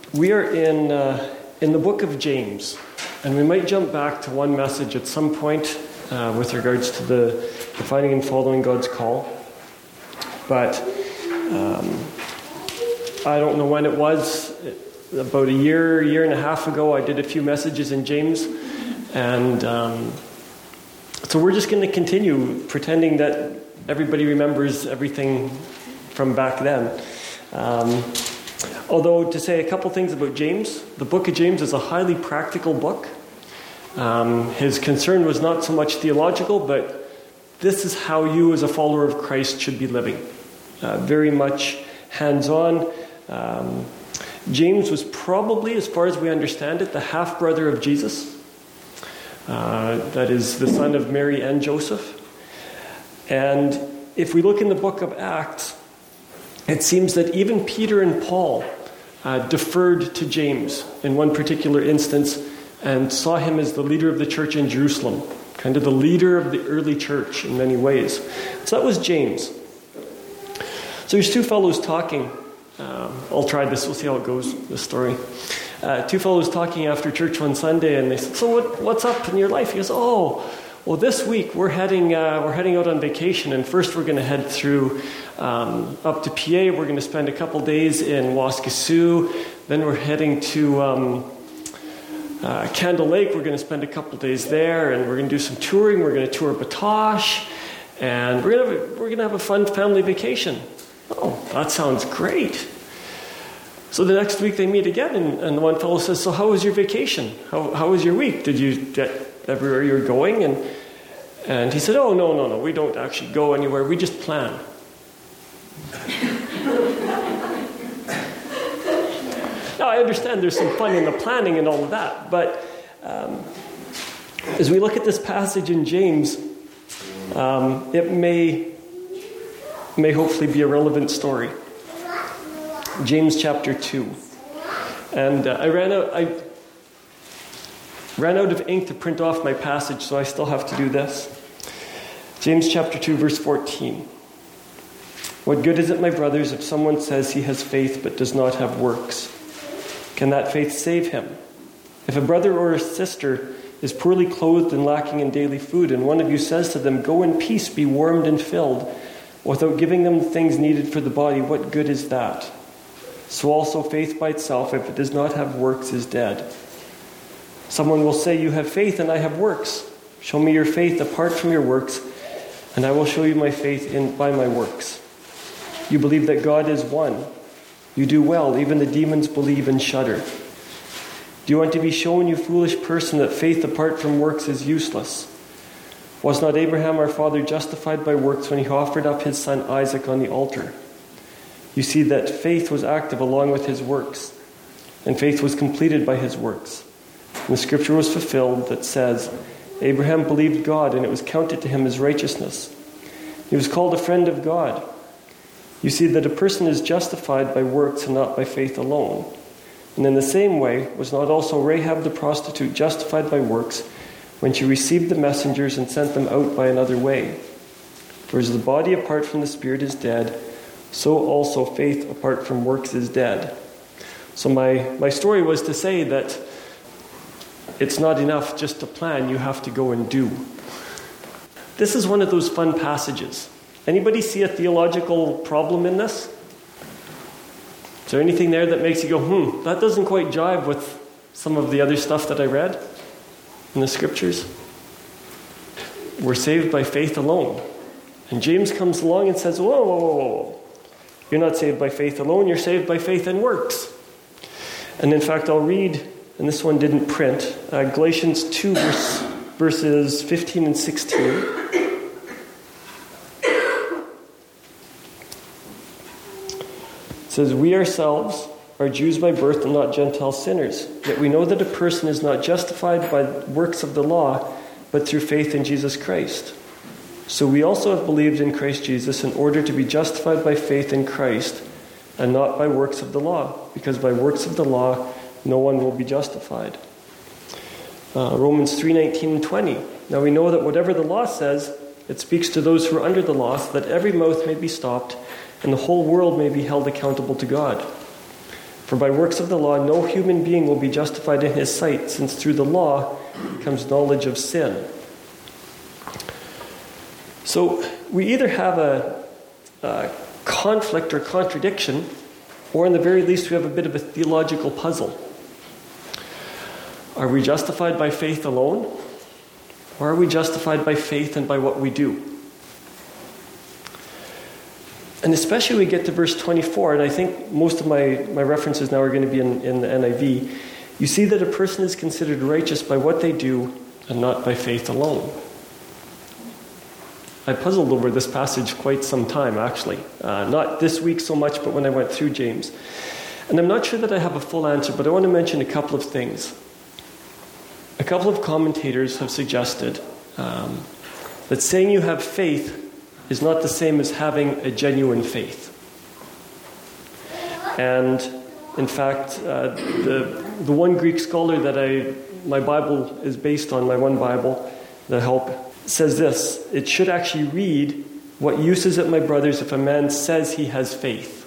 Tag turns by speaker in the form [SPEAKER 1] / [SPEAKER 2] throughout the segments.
[SPEAKER 1] We are in the book of James, and we might jump back to one message at some point with regards to the finding and following God's call. But I don't know when it was, about a year and a half ago, I did a few messages in James, and so we're just going to continue pretending that everybody remembers everything from back then. Although, to say a couple things about James, the book of James is a highly practical book. His concern was not so much theological, but this is how you as a follower of Christ should be living. Very much hands-on. James was probably, as far as we understand it, the half-brother of Jesus. That is the son of Mary and Joseph. And if we look in the book of Acts, it seems that even Peter and Paul deferred to James in one particular instance and saw him as the leader of the church in Jerusalem, kind of the leader of the early church in many ways. So that was James. So there's two fellows talking. I'll try this, we'll see how it goes, this story. Two fellows talking after church one Sunday, and they said, "So what's up in your life?" He goes, "Well, this week we're heading out on vacation, and first we're going to head through up to PA. We're going to spend a couple days in Waskesiu. Then we're heading to Candle Lake. We're going to spend a couple days there, and we're going to do some touring. We're going to tour Batoche, and we're going to have a fun family vacation." Oh, that sounds great. So the next week they meet again, and the one fellow says, "So how was your vacation? How was your week? Did you get everywhere you were going?" And he said, "Oh, no, we don't actually go anywhere. We just plan." Now, I understand there's some fun in the planning and all of that, but as we look at this passage in James, it may hopefully be a relevant story. James chapter 2. And I ran out of ink to print off my passage, so I still have to do this. James chapter 2, verse 14. "What good is it, my brothers, if someone says he has faith but does not have works? Can that faith save him? If a brother or a sister is poorly clothed and lacking in daily food, and one of you says to them, 'Go in peace, be warmed and filled,' without giving them the things needed for the body, what good is that? So also faith by itself, if it does not have works, is dead. Someone will say, 'You have faith and I have works. Show me your faith apart from your works, and I will show you my faith by my works.' You believe that God is one. You do well. Even the demons believe and shudder. Do you want to be shown, you foolish person, that faith apart from works is useless? Was not Abraham our father justified by works when he offered up his son Isaac on the altar? You see that faith was active along with his works, and faith was completed by his works. And the scripture was fulfilled that says, 'Abraham believed God, and it was counted to him as righteousness.' He was called a friend of God. You see that a person is justified by works and not by faith alone. And in the same way, was not also Rahab the prostitute justified by works when she received the messengers and sent them out by another way? For as the body apart from the spirit is dead, so also faith apart from works is dead." So my story was to say that it's not enough just to plan, you have to go and do. This is one of those fun passages. Anybody see a theological problem in this? Is there anything there that makes you go, that doesn't quite jive with some of the other stuff that I read in the scriptures? We're saved by faith alone. And James comes along and says, whoa. You're not saved by faith alone, you're saved by faith and works. And in fact, I'll read, and this one didn't print, Galatians 2 verses 15 and 16. It says, "We ourselves are Jews by birth and not Gentile sinners. Yet we know that a person is not justified by works of the law, but through faith in Jesus Christ. So we also have believed in Christ Jesus in order to be justified by faith in Christ and not by works of the law, because by works of the law no one will be justified." Romans 3:19 and 20. "Now we know that whatever the law says, it speaks to those who are under the law, so that every mouth may be stopped and the whole world may be held accountable to God. For by works of the law, no human being will be justified in his sight, since through the law comes knowledge of sin. So we either have a conflict or contradiction, or in the very least we have a bit of a theological puzzle. Are we justified by faith alone? Or are we justified by faith and by what we do? And especially we get to verse 24, and I think most of my references now are going to be in the NIV. You see that a person is considered righteous by what they do and not by faith alone. I puzzled over this passage quite some time, actually. Not this week so much, but when I went through James. And I'm not sure that I have a full answer, but I want to mention a couple of things. A couple of commentators have suggested that saying you have faith is not the same as having a genuine faith. And in fact, the one Greek scholar that my Bible is based on, my one Bible, the Help, says this: it should actually read, "What use is it, my brothers, if a man says he has faith?"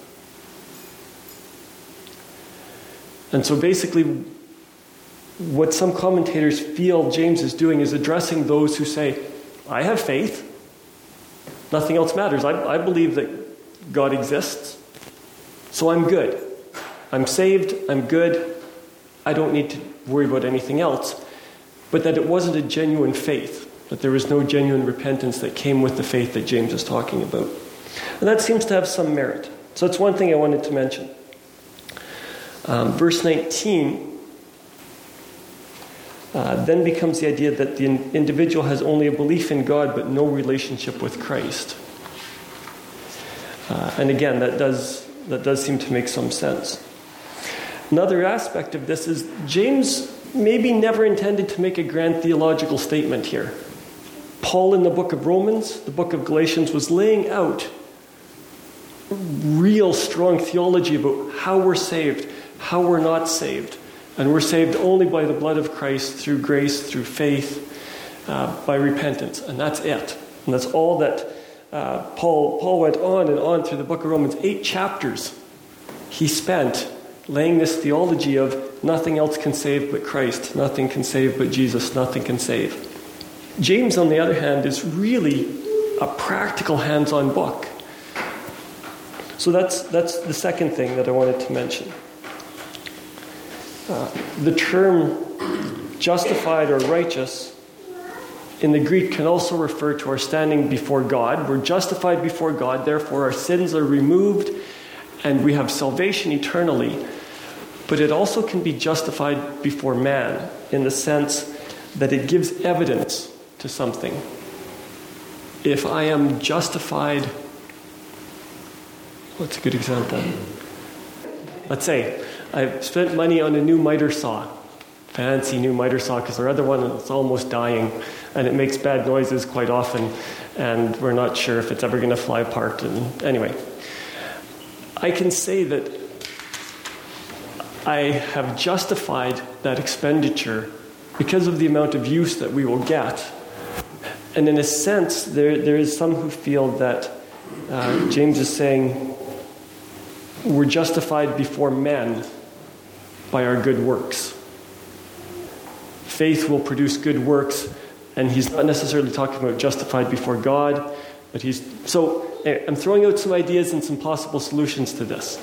[SPEAKER 1] And so basically, what some commentators feel James is doing is addressing those who say, I have faith. Nothing else matters. I believe that God exists. So I'm good. I'm saved. I'm good. I don't need to worry about anything else. But that it wasn't a genuine faith. That there was no genuine repentance that came with the faith that James is talking about. And that seems to have some merit. So that's one thing I wanted to mention. Verse 19 then becomes the idea that the individual has only a belief in God but no relationship with Christ. And again, that does seem to make some sense. Another aspect of this is James maybe never intended to make a grand theological statement here. Paul in the book of Romans, the book of Galatians, was laying out real strong theology about how we're saved, how we're not saved. And we're saved only by the blood of Christ, through grace, through faith, by repentance. And that's it. And that's all that Paul went on and on through the book of Romans. 8 chapters he spent laying this theology of nothing else can save but Christ. Nothing can save but Jesus. Nothing can save. James, on the other hand, is really a practical hands-on book. So that's the second thing that I wanted to mention. The term justified or righteous in the Greek can also refer to our standing before God. We're justified before God, therefore our sins are removed and we have salvation eternally. But it also can be justified before man in the sense that it gives evidence to something. If I am justified, what's a good example? Let's say I've spent money on a new miter saw. Fancy new miter saw, because our other one is almost dying and it makes bad noises quite often and we're not sure if it's ever going to fly apart. And anyway, I can say that I have justified that expenditure because of the amount of use that we will get. And in a sense, there is some who feel that James is saying we're justified before men by our good works. Faith will produce good works, and he's not necessarily talking about justified before God, but so I'm throwing out some ideas and some possible solutions to this.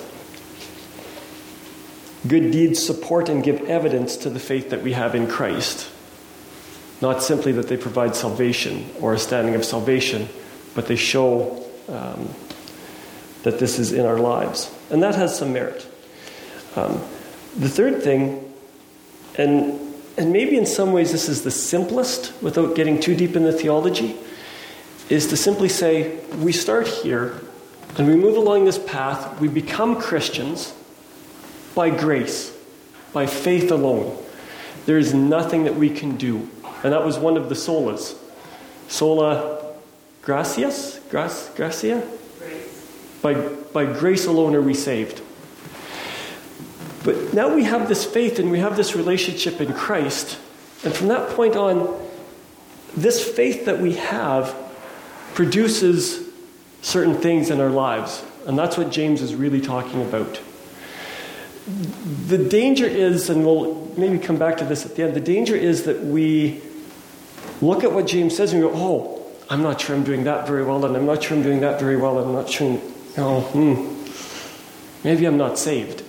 [SPEAKER 1] Good deeds support and give evidence to the faith that we have in Christ. Not simply that they provide salvation or a standing of salvation, but they show that this is in our lives. And that has some merit. The third thing, and maybe in some ways this is the simplest without getting too deep in the theology, is to simply say, we start here and we move along this path, we become Christians by grace, by faith alone. There is nothing that we can do. And that was one of the solas. Sola gracias? Gracia? Grace. By grace alone are we saved. But now we have this faith and we have this relationship in Christ. And from that point on, this faith that we have produces certain things in our lives. And that's what James is really talking about. the danger is, and we'll maybe come back to this at the end, the danger is that we look at what James says and we go, oh, I'm not sure I'm doing that very well, and I'm not sure I'm doing that very well, and I'm not sure, maybe I'm not saved.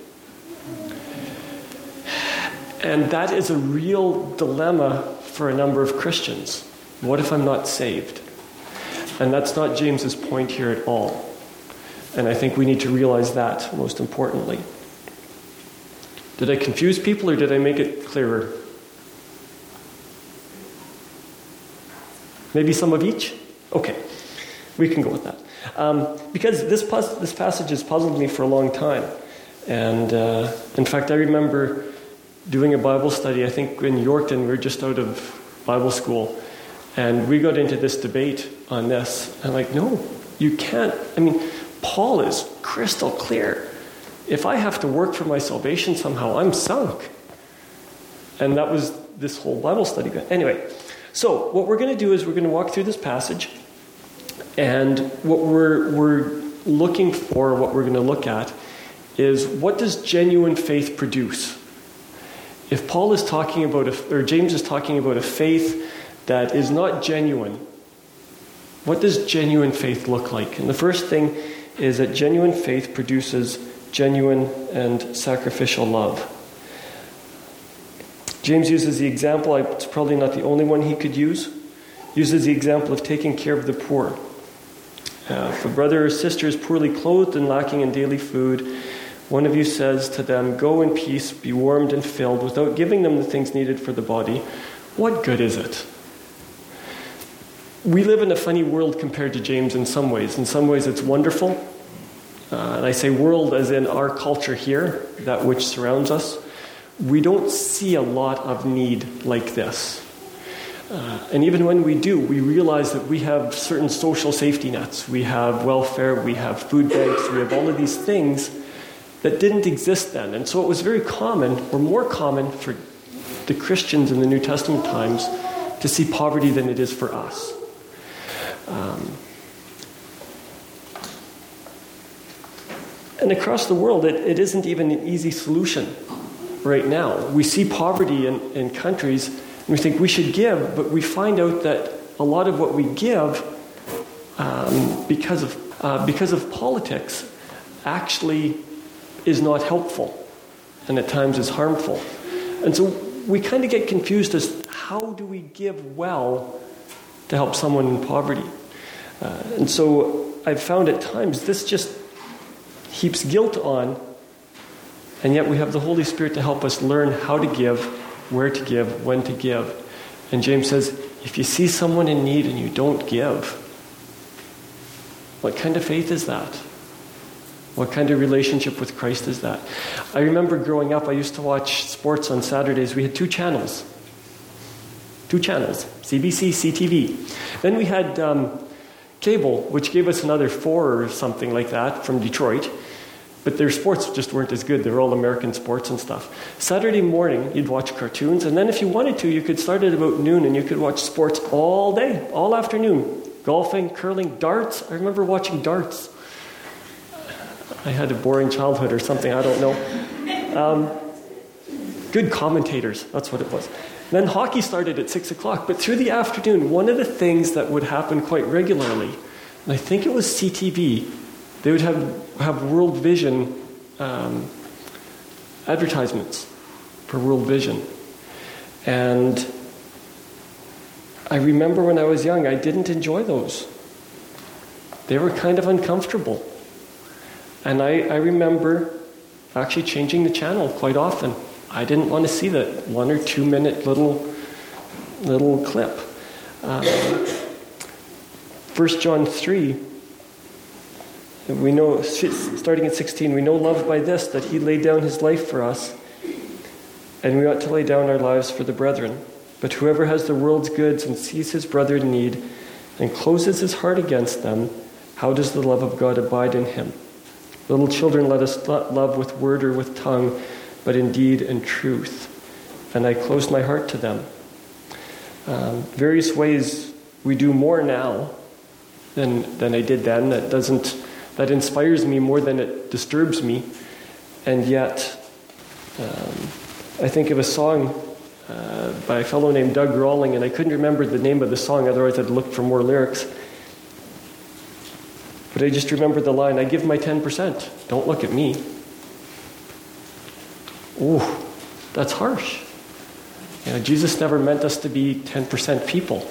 [SPEAKER 1] And that is a real dilemma for a number of Christians. What if I'm not saved? And that's not James's point here at all. And I think we need to realize that, most importantly. Did I confuse people or did I make it clearer? Maybe some of each? Okay, we can go with that. Because this passage has puzzled me for a long time. And in fact, I remember doing a Bible study, I think in Yorkton, we were just out of Bible school. And we got into this debate on this. I'm like, no, you can't. I mean, Paul is crystal clear. If I have to work for my salvation somehow, I'm sunk. And that was this whole Bible study. Anyway, so what we're going to do is we're going to walk through this passage. And what we're looking for, what we're going to look at, is what does genuine faith produce? If Paul is talking about, or James is talking about a faith that is not genuine, what does genuine faith look like? And the first thing is that genuine faith produces genuine and sacrificial love. James uses the example, it's probably not the only one he could use, uses the example of taking care of the poor. If a brother or sister is poorly clothed and lacking in daily food, one of you says to them, "Go in peace, be warmed and filled," without giving them the things needed for the body, what good is it? We live in a funny world compared to James in some ways. In some ways it's wonderful. And I say world as in our culture here, that which surrounds us. We don't see a lot of need like this. And even when we do, we realize that we have certain social safety nets. We have welfare, we have food banks, we have all of these things that didn't exist then. And so it was very common, or more common for the Christians in the New Testament times to see poverty than it is for us. And across the world, it isn't even an easy solution right now. We see poverty in countries, and we think we should give, but we find out that a lot of what we give, because of politics, actually is not helpful, and at times is harmful. And so we kind of get confused as how do we give well to help someone in poverty? And so I've found at times this just heaps guilt on, and yet we have the Holy Spirit to help us learn how to give, where to give, when to give. And James says, if you see someone in need and you don't give, what kind of faith is that? What kind of relationship with Christ is that? I remember growing up, I used to watch sports on Saturdays. We had two channels, CBC, CTV. Then we had cable, which gave us another 4 or something like that from Detroit. But their sports just weren't as good. They were all American sports and stuff. Saturday morning, you'd watch cartoons. And then if you wanted to, you could start at about noon and you could watch sports all day, all afternoon. Golfing, curling, darts. I remember watching darts. I had a boring childhood or something, I don't know. Good commentators, that's what it was. Then hockey started at 6 o'clock, but through the afternoon, one of the things that would happen quite regularly, and I think it was CTV, they would have World Vision advertisements for World Vision. And I remember when I was young, I didn't enjoy those. They were kind of uncomfortable. And I remember actually changing the channel quite often. I didn't want to see that 1 or 2 minute little clip. 1 John 3, we know, starting at 16, we know love by this, that he laid down his life for us, and we ought to lay down our lives for the brethren. But whoever has the world's goods and sees his brother in need and closes his heart against them, how does the love of God abide in him? Little children, let us not love with word or with tongue, but in deed and truth. And I closed my heart to them. Various ways we do more now than I did then. That inspires me more than it disturbs me. And yet, I think of a song by a fellow named Doug Rawling, and I couldn't remember the name of the song, otherwise I'd looked for more lyrics. But I just remember the line, I give my 10%, don't look at me. Ooh, that's harsh. Jesus never meant us to be 10% people,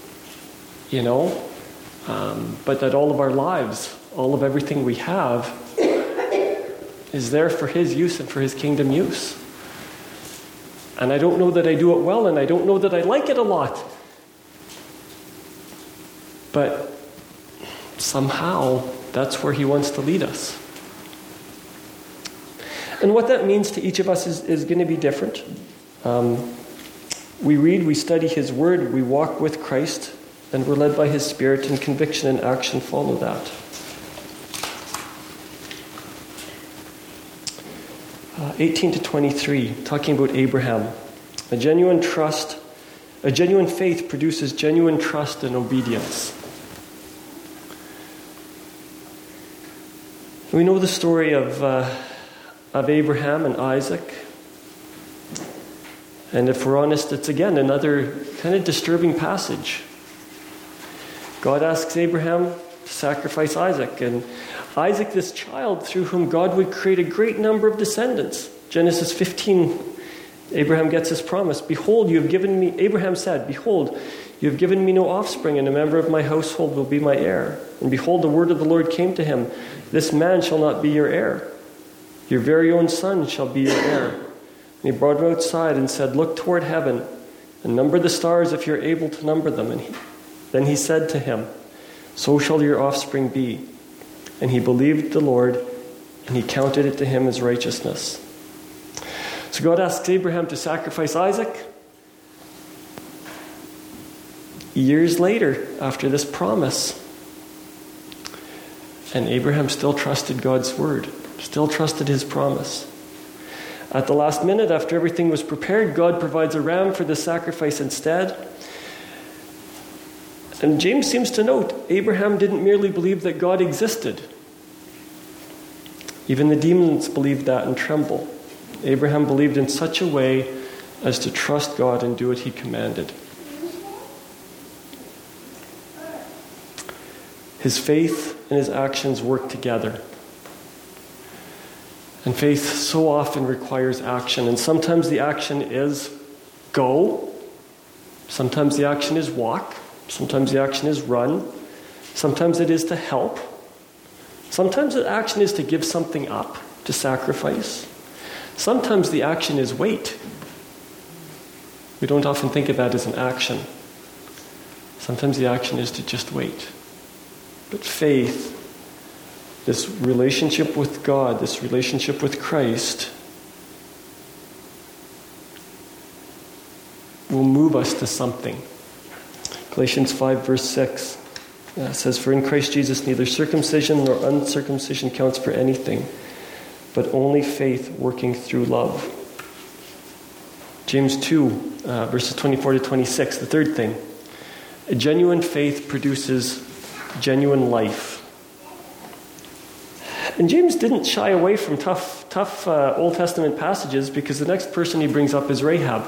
[SPEAKER 1] but that all of our lives, all of everything we have, is there for His use and for His kingdom use. And I don't know that I do it well, and I don't know that I like it a lot. But somehow, that's where He wants to lead us. And what that means to each of us is going to be different. We read, we study His Word, we walk with Christ, and we're led by His Spirit, and conviction and action follow that. 18 to 23, talking about Abraham. A genuine faith produces genuine trust and obedience. We know the story of Abraham and Isaac. And if we're honest, it's again another kind of disturbing passage. God asks Abraham to sacrifice Isaac. And Isaac, this child through whom God would create a great number of descendants. Genesis 15, Abraham gets his promise. Behold, you have given me, Abraham said, behold, you have given me no offspring, and a member of my household will be my heir. And behold, the word of the Lord came to him, this man shall not be your heir. Your very own son shall be your heir. And he brought him outside and said, look toward heaven and number the stars if you're able to number them. And then he said to him, so shall your offspring be. And he believed the Lord, and He counted it to him as righteousness. So God asks Abraham to sacrifice Isaac. Years later, after this promise, and Abraham still trusted God's word, still trusted His promise. At the last minute, after everything was prepared, God provides a ram for the sacrifice instead. And James seems to note, Abraham didn't merely believe that God existed. Even the demons believed that and tremble. Abraham believed in such a way as to trust God and do what He commanded. His faith and his actions work together. And faith so often requires action. And sometimes the action is go. Sometimes the action is walk. Sometimes the action is run. Sometimes it is to help. Sometimes the action is to give something up, to sacrifice. Sometimes the action is wait. We don't often think of that as an action. Sometimes the action is to just wait. But faith, this relationship with God, this relationship with Christ, will move us to something. Galatians 5 verse 6 says, for in Christ Jesus neither circumcision nor uncircumcision counts for anything, but only faith working through love. James 2 verses 24 to 26, the third thing. A genuine faith produces genuine life. And James didn't shy away from tough Old Testament passages, because the next person he brings up is Rahab.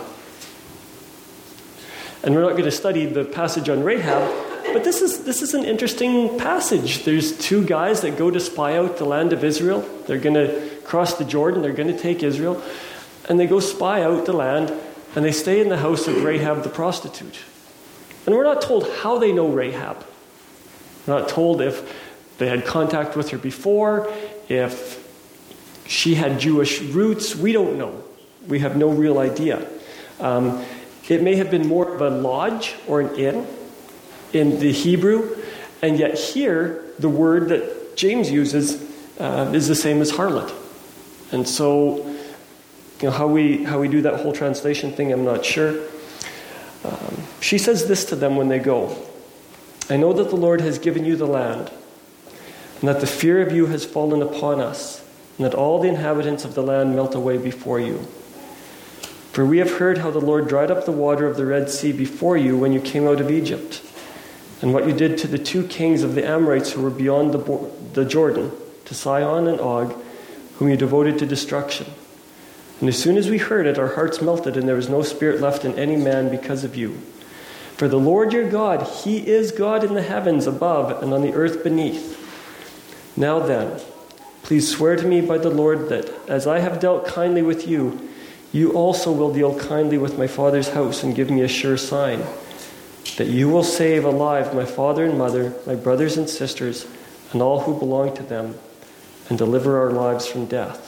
[SPEAKER 1] And we're not going to study the passage on Rahab, but this is an interesting passage. There's two guys that go to spy out the land of Israel. They're going to cross the Jordan. They're going to take Israel. And they go spy out the land, and they stay in the house of Rahab the prostitute. And we're not told how they know Rahab. We're not told if they had contact with her before, if she had Jewish roots. We don't know. We have no real idea. It may have been more of a lodge or an inn in the Hebrew, and yet here the word that James uses is the same as harlot. And so, how we do that whole translation thing, I'm not sure. She says this to them when they go. I know that the Lord has given you the land, and that the fear of you has fallen upon us, and that all the inhabitants of the land melt away before you. For we have heard how the Lord dried up the water of the Red Sea before you when you came out of Egypt, and what you did to the two kings of the Amorites who were beyond the Jordan, to Sihon and Og, whom you devoted to destruction. And as soon as we heard it, our hearts melted, and there was no spirit left in any man because of you. For the Lord your God, he is God in the heavens above and on the earth beneath. Now then, please swear to me by the Lord that as I have dealt kindly with you, you also will deal kindly with my father's house and give me a sure sign, that you will save alive my father and mother, my brothers and sisters, and all who belong to them, and deliver our lives from death.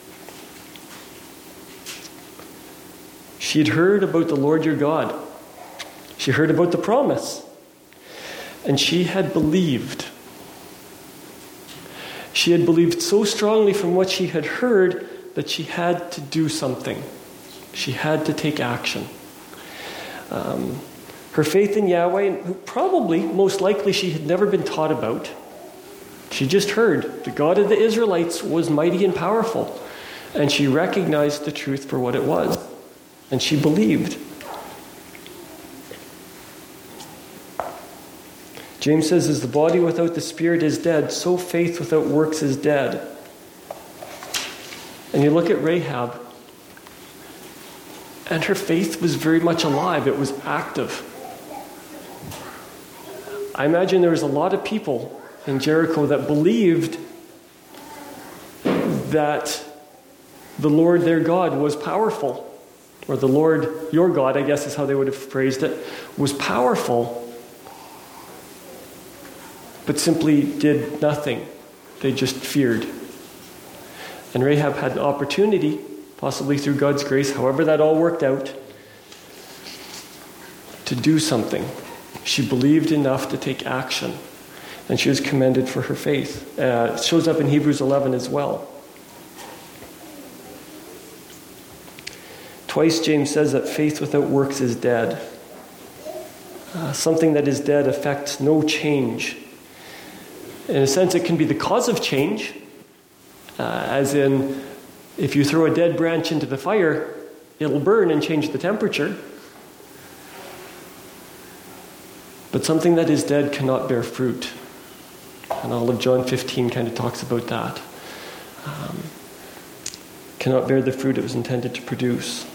[SPEAKER 1] She had heard about the Lord your God. She heard about the promise. And she had believed. She had believed so strongly from what she had heard that she had to do something. She had to take action. Her faith in Yahweh, who probably, most likely, she had never been taught about. She just heard the God of the Israelites was mighty and powerful. And she recognized the truth for what it was. And she believed. James says, as the body without the spirit is dead, so faith without works is dead. And you look at Rahab, and her faith was very much alive. It was active. I imagine there was a lot of people in Jericho that believed that the Lord their God was powerful. Or the Lord your God, I guess is how they would have phrased it, was powerful, but simply did nothing. They just feared. And Rahab had an opportunity, possibly through God's grace, however that all worked out, to do something. She believed enough to take action. And she was commended for her faith. It shows up in Hebrews 11 as well. Twice James says that faith without works is dead. Something that is dead affects no change. In a sense, it can be the cause of change, as in, if you throw a dead branch into the fire, it'll burn and change the temperature. But something that is dead cannot bear fruit. And all of John 15 kind of talks about that. Cannot bear the fruit it was intended to produce.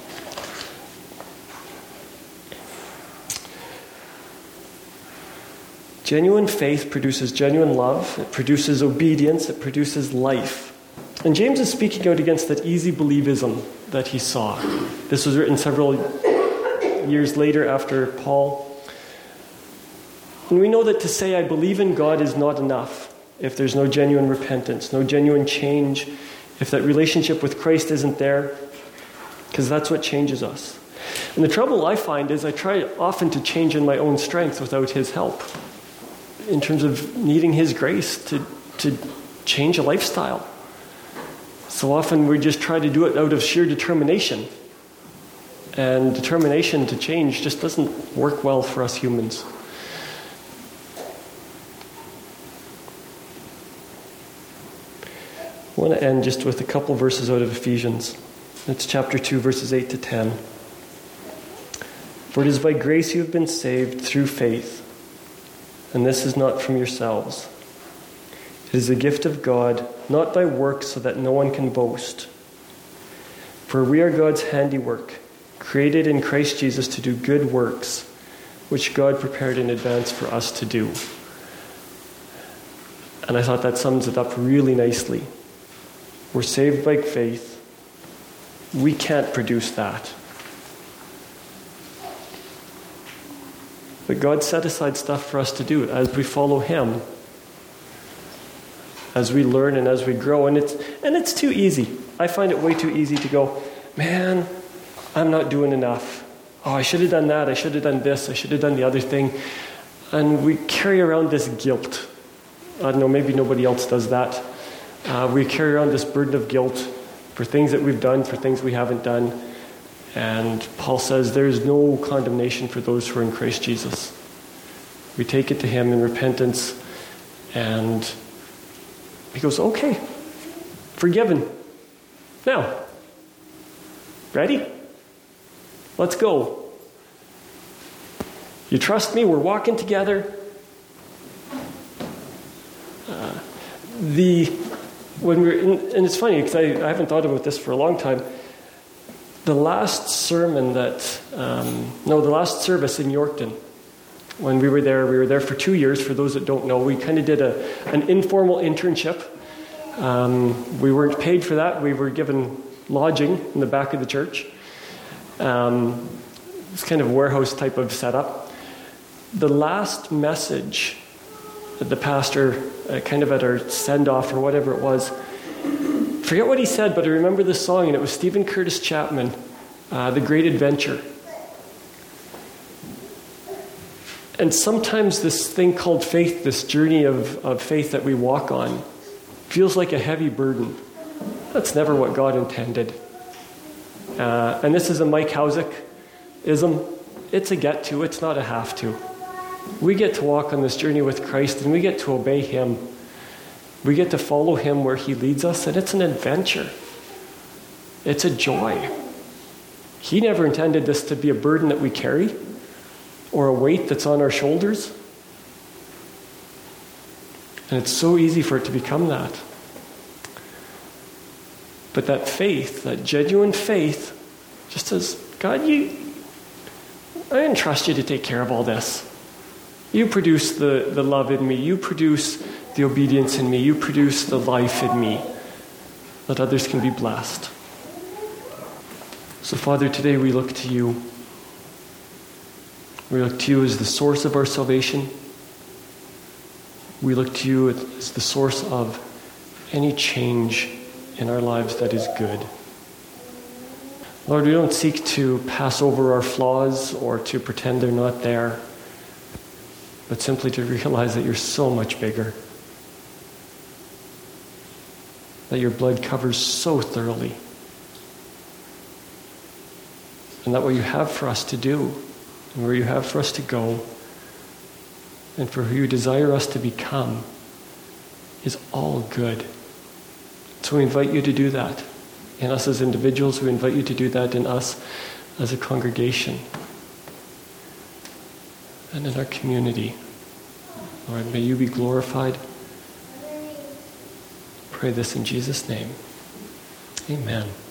[SPEAKER 1] Genuine faith produces genuine love. It produces obedience. It produces life. And James is speaking out against that easy believism that he saw. This was written several years later after Paul. And we know that to say I believe in God is not enough if there's no genuine repentance, no genuine change, if that relationship with Christ isn't there, because that's what changes us. And the trouble I find is I try often to change in my own strength without his help, in terms of needing his grace to change a lifestyle. So often we just try to do it out of sheer determination. And determination to change just doesn't work well for us humans. I want to end just with a couple verses out of Ephesians. It's chapter 2, verses 8 to 10. For it is by grace you have been saved through faith, and this is not from yourselves. It is a gift of God, not by works, so that no one can boast. For we are God's handiwork, created in Christ Jesus to do good works, which God prepared in advance for us to do. And I thought that sums it up really nicely. We're saved by faith. We can't produce that. But God set aside stuff for us to do as we follow him, as we learn and as we grow. And it's too easy. I find it way too easy to go, man, I'm not doing enough. Oh, I should have done that. I should have done this. I should have done the other thing. And we carry around this guilt. I don't know, maybe nobody else does that. We carry around this burden of guilt for things that we've done, for things we haven't done. And Paul says there is no condemnation for those who are in Christ Jesus. We take it to him in repentance, and he goes, okay, forgiven. Now, ready? Let's go. You trust me? We're walking together. And it's funny because I haven't thought about this for a long time. the last service in Yorkton, when we were there for 2 years. For those that don't know, we kind of did an informal internship. We weren't paid for that. We were given lodging in the back of the church. It's kind of warehouse type of setup. The last message that the pastor, kind of at our send-off or whatever it was, forget what he said, but I remember the song, and it was Stephen Curtis Chapman, The Great Adventure. And sometimes this thing called faith, this journey of faith that we walk on, feels like a heavy burden. That's never what God intended. And this is a Mike Housick-ism. It's a get to, it's not a have to. We get to walk on this journey with Christ, and we get to obey Him. We get to follow Him where He leads us, and it's an adventure. It's a joy. He never intended this to be a burden that we carry or a weight that's on our shoulders. And it's so easy for it to become that. But that faith, that genuine faith, just says, God, I didn't trust you to take care of all this. You produce the love in me. You produce the obedience in me. You produce the life in me, that others can be blessed. So, Father, today we look to you. We look to you as the source of our salvation. We look to you as the source of any change in our lives that is good. Lord, we don't seek to pass over our flaws or to pretend they're not there, but simply to realize that you're so much bigger, that your blood covers so thoroughly, and that what you have for us to do and where you have for us to go and for who you desire us to become is all good. So we invite you to do that in us as individuals. We invite you to do that in us as a congregation and in our community. Lord, may you be glorified. Pray this in Jesus' name. Amen.